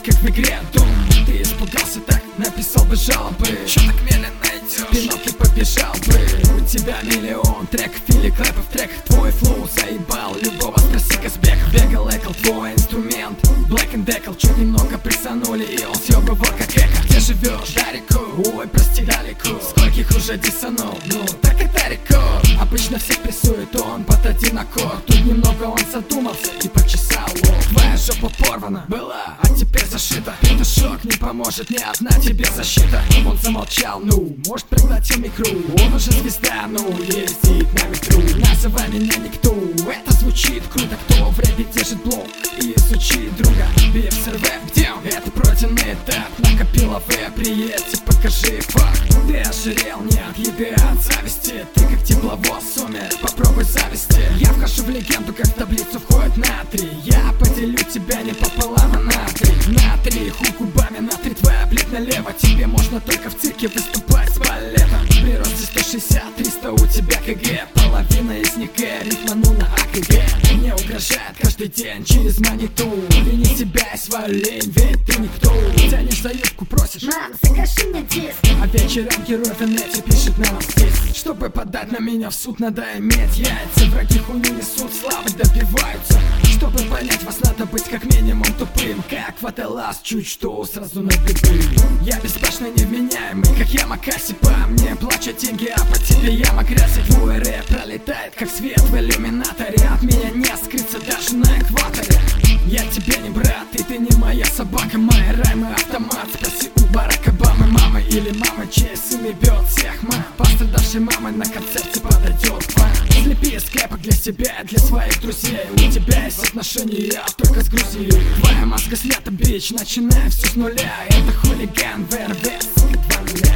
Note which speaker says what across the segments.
Speaker 1: как в игре Doom. Ты испугался так, написал бы жалобы. Чё так медленно идёшь? Пиноккио побежал бы. У тебя миллион треков или клэпов в треках. Твой флоу заебал любого, спроси-ка с бегов. Бегал, экал твой инструмент Black and Deckle, чуть немного присанули, и он съёбывал как эко. Где живешь? Далеко, ой, прости, далеко. Скольких уже диссанул, ну так это рекорд. Обычно всех прессует он под один аккорд. Тут немного он задумался и почесал лоб. Твоя жопа порвана была, а теперь зашита. Петушок не поможет, ни одна тебе защита. Он замолчал, ну, может проглотил микру. Он уже звезда, ну, ездит на метру. Называй меня никто, это звучит круто. Кто в рэпе держит блок и изучит друга. Бив сервер, где он? Это пройденный этап. Накопил АВ, приедь и покажи факт. Ты ожирел, нет еды от зависти. Ты как тепловоз сумер, попробуй зависти. Я вхожу в легенду, как в таблицу входит натрий. Я поделю тебя не пополам, а на три. На три, хуй губами, на три, твоя блядь налево. Тебе можно только в цирке выступать с балетом. При росте 160-300 у тебя КГ. Половина из них рифману на АКГ. Мне угрожает каждый день через маниту. Вини себя и свою лень, ведь ты никто. Тянешь за юбку, просишь:
Speaker 2: мам, закажи мне диск.
Speaker 1: А вечером герой в инете пишет на нас здесь. Чтобы подать на меня в суд, надо иметь яйца. Враги хуйню несут, славы добиваются. Чтобы понять вас, надо быть как минимум тупым. Как водолаз, чуть что, сразу на дыбы. Я беспечно невменяемый, как Ямакаси. По мне плачут деньги, а по тебе яма грязи. Твой рэп пролетает, как свет в иллюминаторе. От меня не скрыться даже на экваторе. Я тебе не брат, и ты не моя собака. Мои раймы автомат, спроси у Барак Обамы. Мамы или мамы, чей сын бьет всех мам. Пострадавшей мамой на концерте подойдет к вам. Слепи из кэпок для себя и для своих друзей. У тебя есть отношения только с Грузией. Твоя маска снята, бич, начинай все с нуля. Это хулиган, ВРВ, 2:0.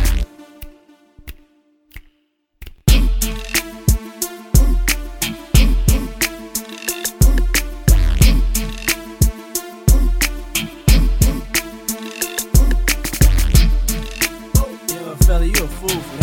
Speaker 3: Fella, you a fool for that.